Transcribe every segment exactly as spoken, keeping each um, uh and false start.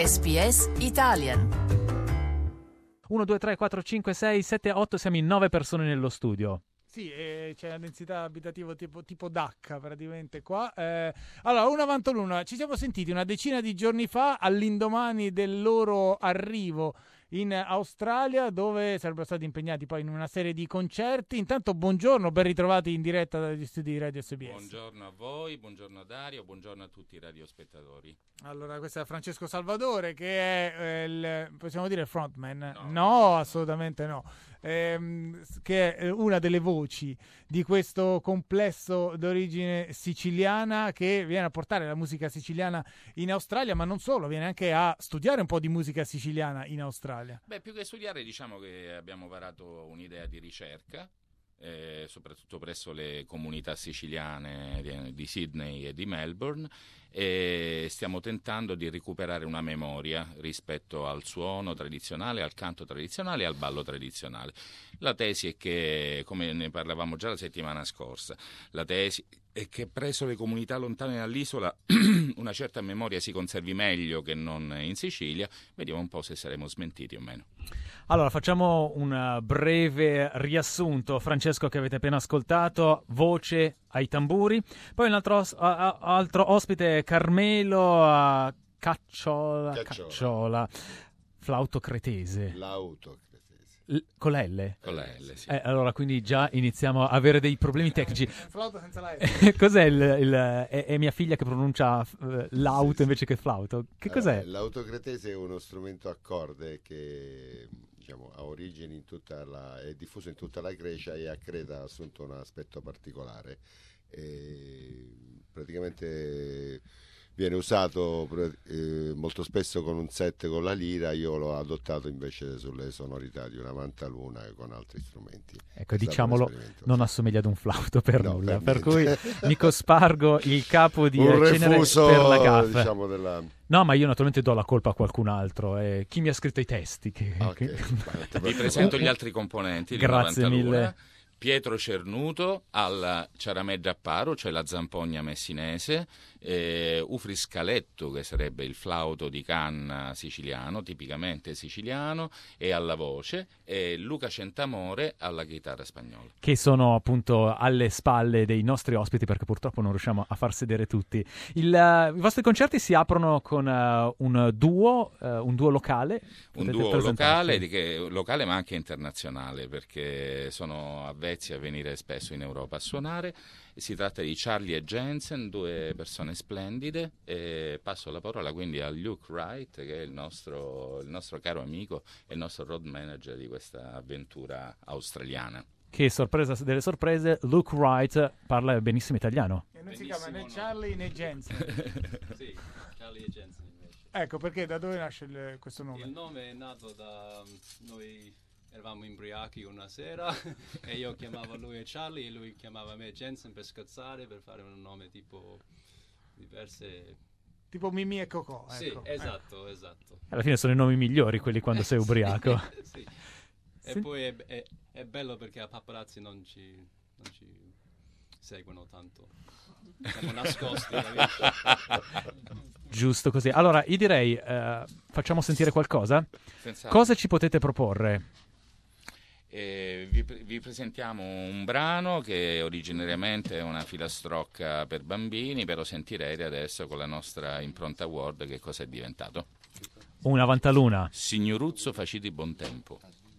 S B S Italian. uno, due, tre, quattro, cinque, sei, sette, otto, siamo in nove persone nello studio. Sì, eh, c'è una densità abitativa tipo, tipo D H praticamente qua. Eh, allora, una avanti l'una, ci siamo sentiti una decina di giorni fa all'indomani del loro arrivo in Australia, dove sarebbero stati impegnati poi in una serie di concerti. Intanto buongiorno, ben ritrovati in diretta dagli studi di Radio S B S. Buongiorno a voi, buongiorno a Dario, buongiorno a tutti i radiospettatori. Allora, questo è Francesco Salvadore, che è eh, il, possiamo dire, frontman? No, no assolutamente no. Ehm, che è una delle voci di questo complesso d'origine siciliana che viene a portare la musica siciliana in Australia, ma non solo, viene anche a studiare un po' di musica siciliana in Australia. Beh, più che studiare, diciamo che abbiamo varato un'idea di ricerca, eh, soprattutto presso le comunità siciliane di, di Sydney e di Melbourne, e stiamo tentando di recuperare una memoria rispetto al suono tradizionale, al canto tradizionale e al ballo tradizionale. La tesi è che, come ne parlavamo già la settimana scorsa, la tesi è che presso le comunità lontane dall'isola una certa memoria si conservi meglio che non in Sicilia. Vediamo un po' se saremo smentiti o meno. Allora, facciamo un breve riassunto. Francesco, che avete appena ascoltato, voce ai tamburi. Poi un altro, os- a- altro ospite, Carmelo a Cacciola, Cacciola. Cacciola, flauto cretese. L'auto L- con la L? Con la L, sì. Eh, allora, quindi già iniziamo a avere dei problemi tecnici. Flauto senza la L. Cos'è il... il è, è mia figlia che pronuncia uh, l'auto Sì, sì. invece che flauto? Che cos'è? Eh, l'autocretese è uno strumento a corde che, diciamo, ha origini in tutta la, è diffuso in tutta la Grecia e a Creta ha assunto un aspetto particolare. E praticamente viene usato eh, molto spesso con un set con la lira. Io l'ho adottato invece sulle sonorità di una mantaluna e con altri strumenti. Ecco, È stato diciamolo, un esperimento, non sì. assomiglia ad un flauto per No, nulla, per per cui niente. mi cospargo il capo di un eh, cenere refuso, per la gaffe. diciamo, della... No, ma io naturalmente do la colpa a qualcun altro, eh, chi mi ha scritto i testi. Che, Ah, ok. che- Vi presento gli altri componenti. di Grazie Novantaluna. mille. Pietro Cernuto al ciaramè Apparo, cioè la zampogna messinese, eh, Ufri Scaletto, che sarebbe il flauto di canna siciliano, tipicamente siciliano, e alla voce, e Luca Centamore alla chitarra spagnola. che sono appunto alle spalle dei nostri ospiti, perché purtroppo non riusciamo a far sedere tutti. Il, uh, I vostri concerti si aprono con uh, un duo, uh, un duo locale. Un Potete duo presentarci? locale, di che- locale ma anche internazionale, perché sono avvezzi a venire spesso in Europa a suonare. Si tratta di Charlie e Jensen, due persone splendide, e passo la parola quindi a Luke Wright, che è il nostro, il nostro caro amico e il nostro road manager di questa avventura australiana. Che sorpresa delle sorprese, Luke Wright parla benissimo italiano. E non si Benissimo, chiama né no. Charlie né Jensen. Sì, Charlie e Jensen invece. Ecco, perché da dove nasce il- questo nome? Il nome è nato da noi eravamo imbriachi una sera e io chiamavo lui e Charlie e lui chiamava me Jensen per scherzare, per fare un nome tipo diverse. Tipo Mimì e Cocò. Sì, Ecco. esatto, esatto. Alla fine sono i nomi migliori quelli quando sei ubriaco. Sì. Sì. E poi è, è- è bello perché a paparazzi non ci, non ci seguono tanto. Siamo nascosti. capito? Giusto così. Allora, io direi, eh, facciamo sentire qualcosa? Senza- Cosa ci potete proporre? Eh, vi, pre- vi presentiamo un brano che originariamente è una filastrocca per bambini, però sentirete adesso con la nostra impronta Word che cosa è diventato. Una Vantaluna. Signoruzzo faciti buon tempo.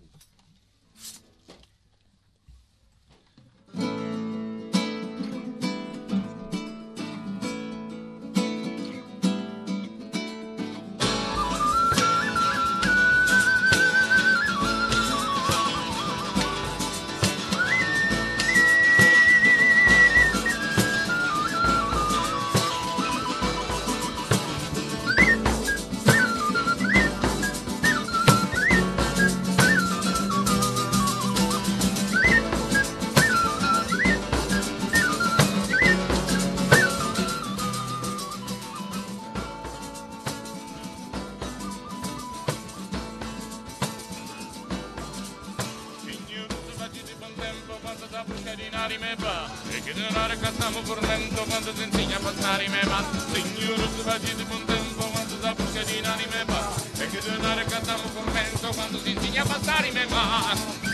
passare me va e che denaro che stiamo fornendo quando ti insegna a passare me va signore se facci di buon tempo quando sa busca di anime va, e che donare cantiamo commento quando si insegna a passare me va.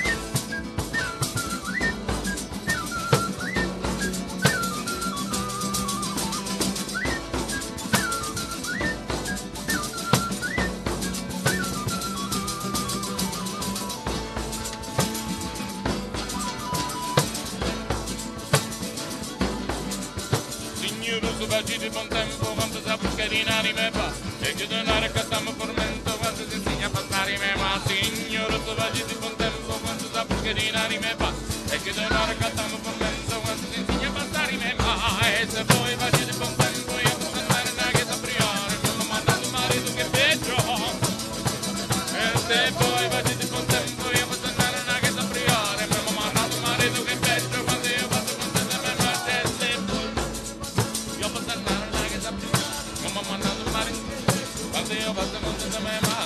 Baggi di buon tempo quando sa buscare in anime va, e che donare cantiamo formento quando si insegna a passare me ma. Signore tu baggi di buon tempo quando sa buscare in anime va, e che donare cantiamo formento quando si insegna a passare me ma. E se poi baggi di buon tempo io posso andare una chiesa a priore, mi hanno mandato un marito che è peggio. E se poi baggi di buon tempo io posso andare una chiesa a priore, mi hanno mandato un marito che è peggio. Quando io passo con te me ma se poi io posso andare una chiesa a priore, mi hanno mandato un marito quando io passo con te me ma.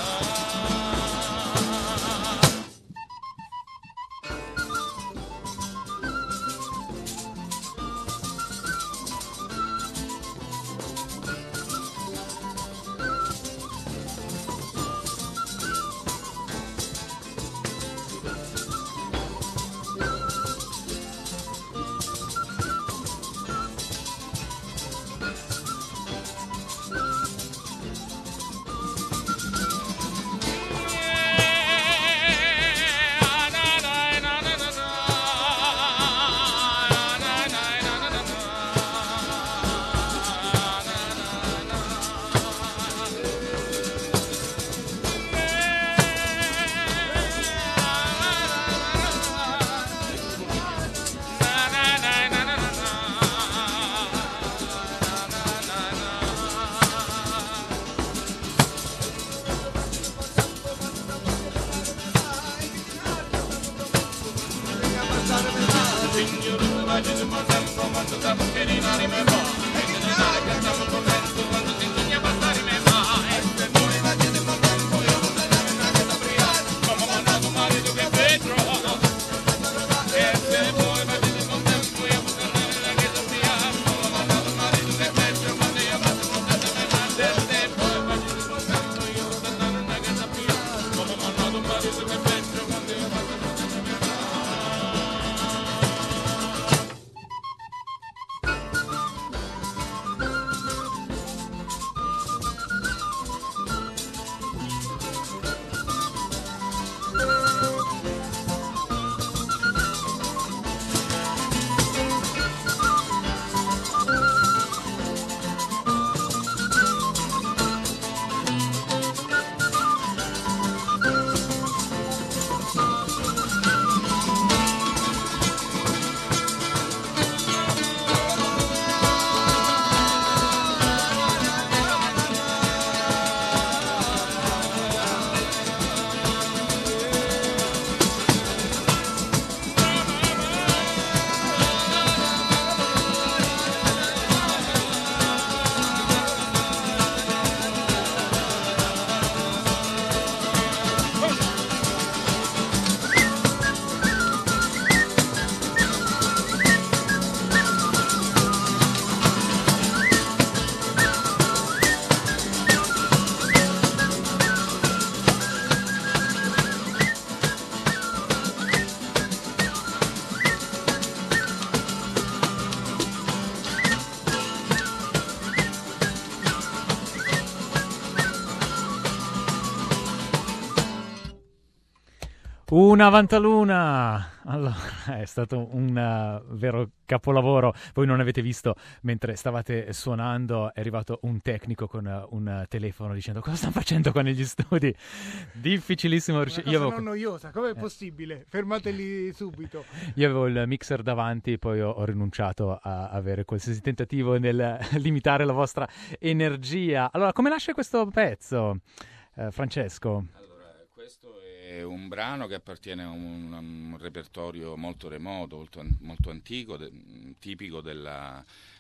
Una Vantaluna! Allora, è stato un uh, vero capolavoro. Voi non avete visto, mentre stavate suonando, è arrivato un tecnico con uh, un telefono dicendo cosa stanno facendo qua negli studi. Difficilissimo. Una cosa io avevo... non noiosa, com'è possibile? Fermateli subito. Io avevo il mixer davanti, poi ho, ho rinunciato a avere qualsiasi tentativo nel limitare la vostra energia. Allora, come nasce questo pezzo, uh, Francesco? Allora, questo è un brano che appartiene a un, a un repertorio molto remoto, molto, molto antico, de, tipico della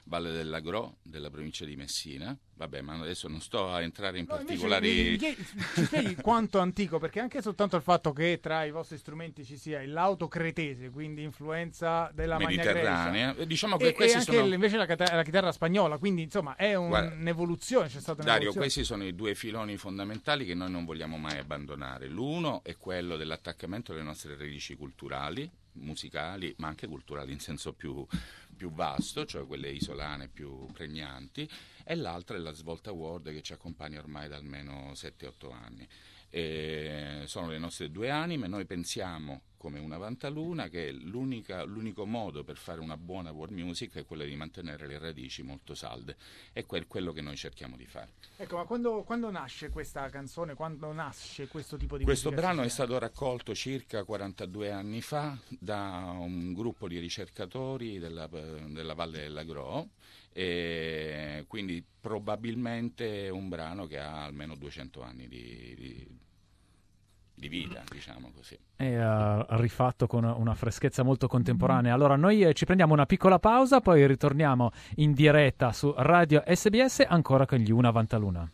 Valle dell'Agro, della provincia di Messina. Vabbè, ma adesso non sto a entrare in No, particolari... invece, mi- mi- ci spieghi quanto antico, perché anche soltanto il fatto che tra i vostri strumenti ci sia il lauto cretese, quindi influenza della Magna Grecia, mediterranea. Diciamo che e, e questi anche sono... il- invece la, cata- la chitarra spagnola, quindi insomma è un- Guarda, un'evoluzione, c'è stata Dario, un'evoluzione. questi sono i due filoni fondamentali che noi non vogliamo mai abbandonare. L'uno è quello dell'attaccamento alle nostre radici culturali, musicali, ma anche culturali in senso più, più vasto, cioè quelle isolane più pregnanti, e l'altra è la Svolta World che ci accompagna ormai da almeno sette otto anni. E sono le nostre due anime. Noi pensiamo come una Vantaluna che l'unica, l'unico modo per fare una buona world music è quello di mantenere le radici molto salde, e quel, quello che noi cerchiamo di fare. Ecco, ma quando, quando nasce questa canzone, quando nasce questo tipo di Questo musica brano è siciliana? stato raccolto circa quarantadue anni fa da un gruppo di ricercatori della, della Valle dell'Agro, e quindi probabilmente è un brano che ha almeno duecento anni di, di, di vita, diciamo così. È uh, rifatto con una freschezza molto contemporanea. Allora noi eh, ci prendiamo una piccola pausa, poi ritorniamo in diretta su Radio S B S ancora con gli Una Vantaluna.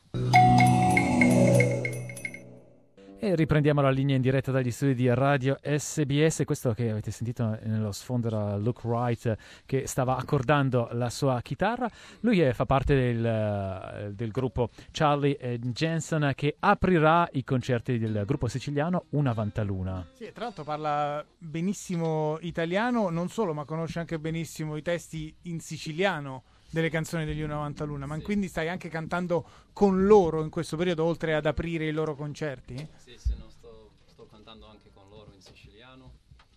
E riprendiamo la linea in diretta dagli studi di Radio S B S. Questo che avete sentito nello sfondo era Luke Wright, che stava accordando la sua chitarra. Lui è, fa parte del, del gruppo Charlie Jensen, che aprirà i concerti del gruppo siciliano Una Vantaluna. Sì, e tra l'altro parla benissimo italiano, non solo, ma conosce anche benissimo i testi in siciliano delle canzoni degli Una Vantaluna, ma Sì. quindi stai anche cantando con loro in questo periodo, oltre ad aprire i loro concerti? Sì, sì, no, sto, sto cantando anche con loro in siciliano,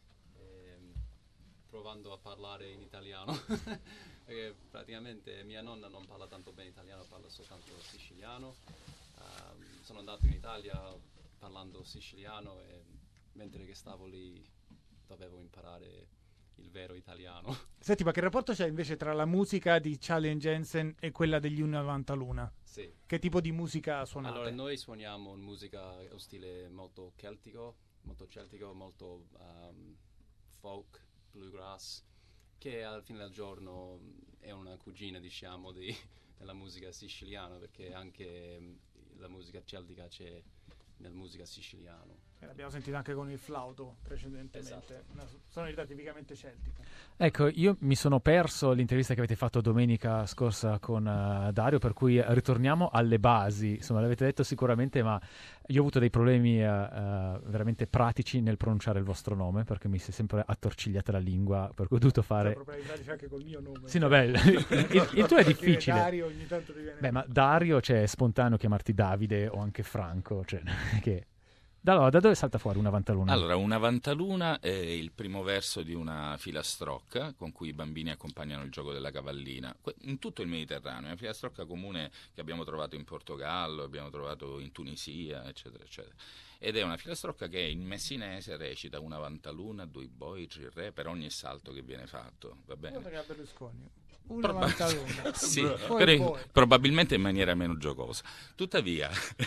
ehm, provando a parlare in italiano, perché praticamente mia nonna non parla tanto bene italiano, parla soltanto siciliano. Ehm, sono andato in Italia parlando siciliano e mentre che stavo lì dovevo imparare il vero italiano. Senti, ma che rapporto c'è invece tra la musica di Charlie Jensen e quella degli Una Vantaluna? Sì. Che tipo di musica suonate? Allora, noi suoniamo musica o stile molto celtico, molto celtico, molto um, folk, bluegrass, che alla fine del giorno è una cugina, diciamo, di, della musica siciliana, perché anche um, la musica celtica c'è nella musica siciliana. Eh, l'abbiamo sentito anche con il flauto precedentemente, Esatto. una sonorità tipicamente celtica. Ecco, io mi sono perso l'intervista che avete fatto domenica scorsa con uh, Dario, per cui ritorniamo alle basi. Insomma, l'avete detto sicuramente, ma io ho avuto dei problemi uh, uh, veramente pratici nel pronunciare il vostro nome, perché mi si è sempre attorcigliata la lingua, per cui ho dovuto fare... C'è problemi pratici anche col mio nome. Sì, no, beh, il, il tuo è difficile. Dario ogni tanto ti viene... Beh, ma Dario, cioè, è spontaneo chiamarti Davide o anche Franco, cioè, che... Da, da dove salta fuori Una Vantaluna? Allora, Una Vantaluna è il primo verso di una filastrocca con cui i bambini accompagnano il gioco della cavallina. Que- In tutto il Mediterraneo, è una filastrocca comune che abbiamo trovato in Portogallo, abbiamo trovato in Tunisia, eccetera, eccetera. Ed è una filastrocca che in messinese recita Una Vantaluna, due boi, tre re, per ogni salto che viene fatto, va bene? Guarda che ha Berlusconi. Una Proba- Vantaluna. sì, Poi, però poi. probabilmente in maniera meno giocosa. Tuttavia,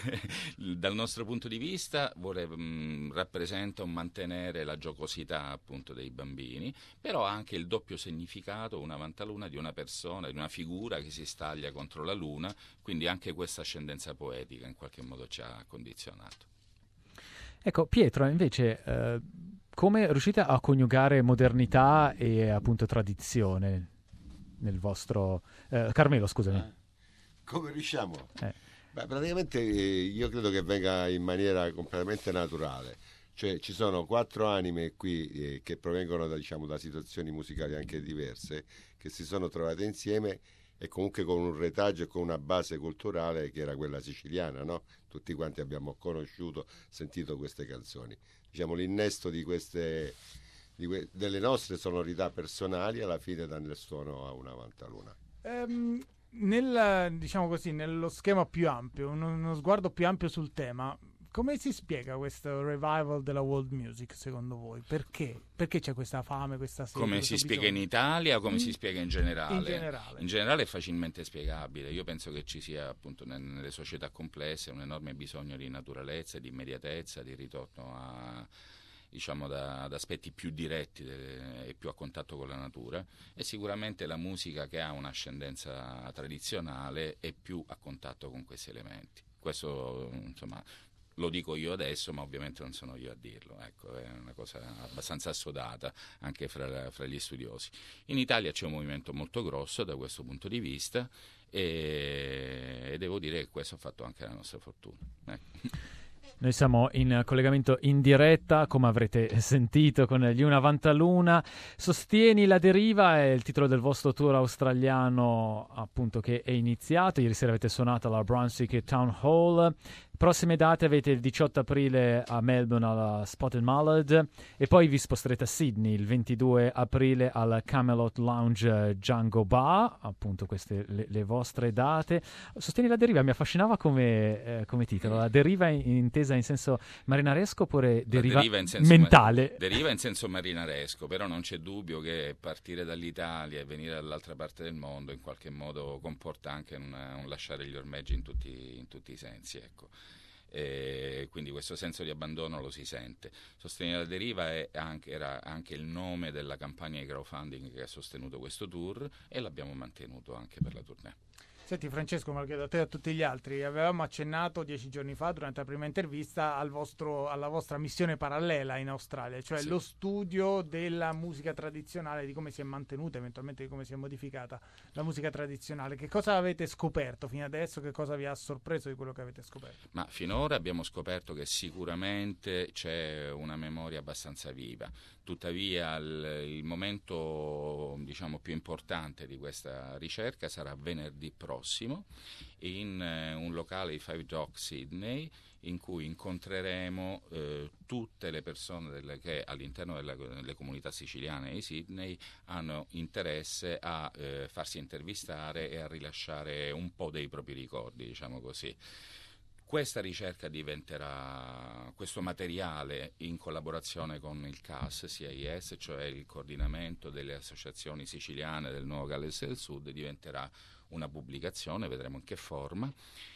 dal nostro punto di vista, vuole, mh, rappresenta un mantenere la giocosità appunto dei bambini, però ha anche il doppio significato, una Vantaluna, di una persona, di una figura che si staglia contro la luna, quindi anche questa ascendenza poetica in qualche modo ci ha condizionato. Ecco, Pietro, invece, eh, come riuscite a coniugare modernità e appunto tradizione nel vostro... Eh, Carmelo, scusami. Come riusciamo? Eh. Beh, praticamente eh, io credo che venga in maniera completamente naturale. Cioè ci sono quattro anime qui eh, che provengono da, diciamo, da situazioni musicali anche diverse, che si sono trovate insieme e comunque con un retaggio e con una base culturale che era quella siciliana, no? Tutti quanti abbiamo conosciuto, sentito queste canzoni. Diciamo l'innesto di queste... Di que- delle nostre sonorità personali alla fine danno il suono a Una Vantaluna. Ehm, nel, diciamo così, nello schema più ampio, uno, uno sguardo più ampio sul tema, come si spiega questo revival della world music secondo voi? Perché? Perché c'è questa fame, questa sete? Come questo si spiega in bisogno? Italia o come In- si spiega in generale? in generale. In generale è facilmente spiegabile. Io penso che ci sia appunto nel- nelle società complesse un enorme bisogno di naturalezza, di immediatezza, di ritorno a diciamo da, ad aspetti più diretti de, e più a contatto con la natura, e sicuramente la musica che ha un'ascendenza tradizionale è più a contatto con questi elementi. Questo, insomma, lo dico io adesso, ma ovviamente non sono io a dirlo, ecco, è una cosa abbastanza assodata anche fra, fra gli studiosi. In Italia c'è un movimento molto grosso da questo punto di vista, e, e devo dire che questo ha fatto anche la nostra fortuna. Ecco. Noi siamo in collegamento in diretta, come avrete sentito, con gli Una Vantaluna. Sostieni la deriva è il titolo del vostro tour australiano, appunto, che è iniziato. Ieri sera avete suonato alla Brunswick Town Hall. Prossime date avete il diciotto aprile a Melbourne alla Spotted Mallard, e poi vi sposterete a Sydney il ventidue aprile al Camelot Lounge Django Bar, appunto queste le, le vostre date. Sostieni la deriva mi affascinava come, eh, come titolo. La deriva in, intesa in senso marinaresco oppure deriva, deriva in senso mentale? Ma- deriva in senso marinaresco, però non c'è dubbio che partire dall'Italia e venire dall'altra parte del mondo in qualche modo comporta anche un, un lasciare gli ormeggi in tutti, in tutti i sensi, ecco. E quindi questo senso di abbandono lo si sente. Sostenere la deriva è anche, era anche il nome della campagna di crowdfunding che ha sostenuto questo tour, e l'abbiamo mantenuto anche per la tournée. Senti Francesco, me lo chiedo a te e a tutti gli altri, avevamo accennato dieci giorni fa durante la prima intervista al vostro, alla vostra missione parallela in Australia, cioè sì. lo studio della musica tradizionale, di come si è mantenuta, eventualmente di come si è modificata la musica tradizionale. Che cosa avete scoperto fino adesso? Che cosa vi ha sorpreso di quello che avete scoperto? Ma finora abbiamo scoperto che sicuramente c'è una memoria abbastanza viva. Tuttavia il, il momento, diciamo, più importante di questa ricerca sarà venerdì prossimo in eh, un locale di Five Dock Sydney, in cui incontreremo eh, tutte le persone delle, che all'interno della, delle comunità siciliane di Sydney hanno interesse a eh, farsi intervistare e a rilasciare un po' dei propri ricordi, diciamo così. Questa ricerca diventerà, questo materiale in collaborazione con il C A S, C I S, cioè il coordinamento delle associazioni siciliane del Nuovo Galles del Sud, diventerà una pubblicazione, vedremo in che forma,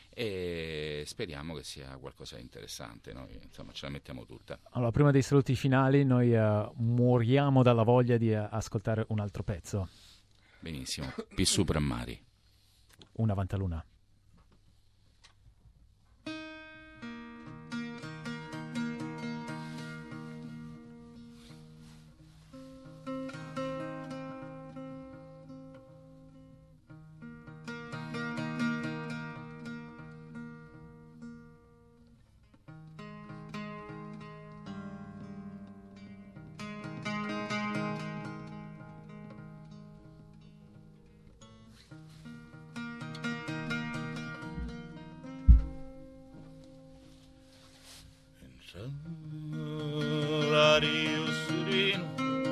e speriamo che sia qualcosa di interessante. Noi insomma ce la mettiamo tutta. Allora, prima dei saluti finali, noi uh, moriamo dalla voglia di uh, ascoltare un altro pezzo. Benissimo, Peace Supra Mari. Una Vantaluna. L'aria sereno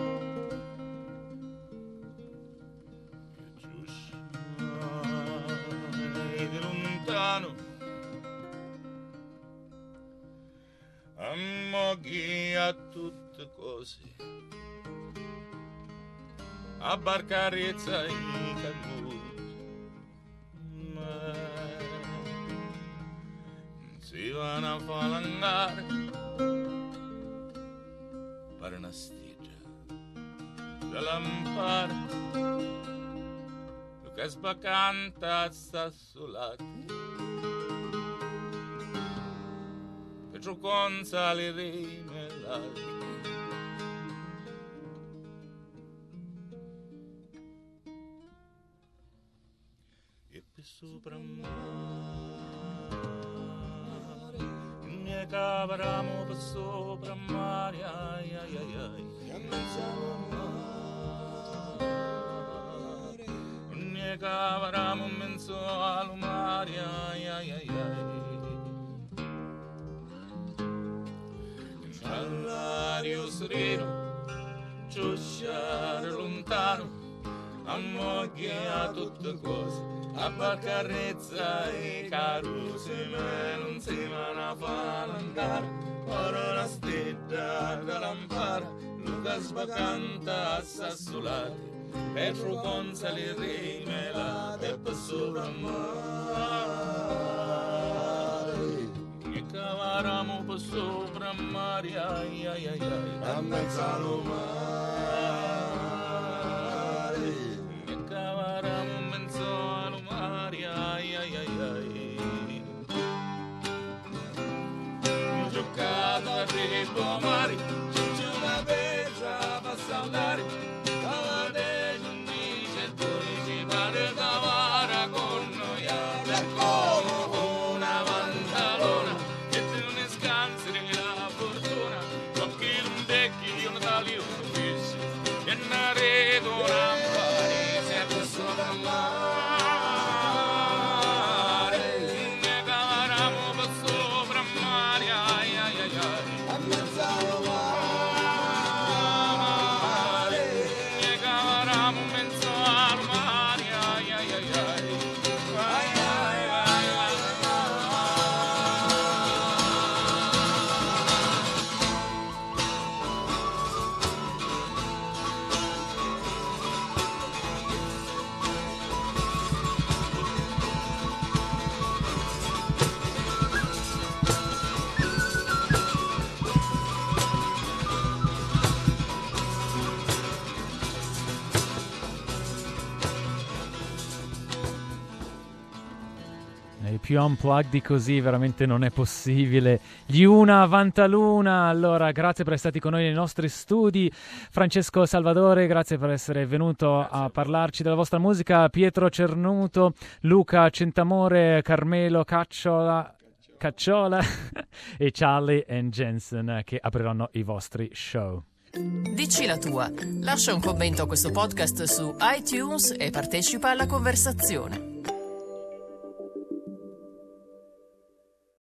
che giusciai di lontano, ammoghi a tutte cose, a barcarezza i camusi, ma si vanno a falangare per una stiglia da lampare, lo che sbacanta sta sull'acqua, per giù con sali rime l'altre. E per sopra mare, ne cavramo per sopra mare, ai ai ai ai. Ne cavramo in mezzo al mare, ai ai ai ai. All'aria sereno, giosciare lontano, ammoglia a tutte cose, a barcarezza e caruse, ma non si vanno a falangare, per una stella da lampara, Luca sbacanta a sassolare, Petro con sali rime la teppa sopra mare, e cavaramo per sopra mare, ai ai ai ai, a mezzo al mare, e cavaram in mezzo al mare, ai ai ai ai. Ho giocato a Repo Mare, c'è una pezza per saltare, cavate giundice, dodici pare cavara con noi, è come una pantalona, e te non è scansere la fortuna, occhi non becchi, io non tali, io non fissi, e una rete una mare, sempre sopra mare, ne cavaramo per sopra mare, ai ai ai ai. a mezzo al mare, Ne cavaramo in mezzo al mare, ai ai ai ai. Ai ai ai ai. E più unplugged di così veramente non è possibile. Gli Una Vantaluna. Allora, grazie per essere stati con noi nei nostri studi. Francesco Salvadore, grazie per essere venuto a parlarci della vostra musica. Pietro Cernuto, Luca Centamore, Carmelo Cacciola, Cacciola e Charlie and Jensen che apriranno i vostri show. Dici la tua. Lascia un commento a questo podcast su iTunes e partecipa alla conversazione.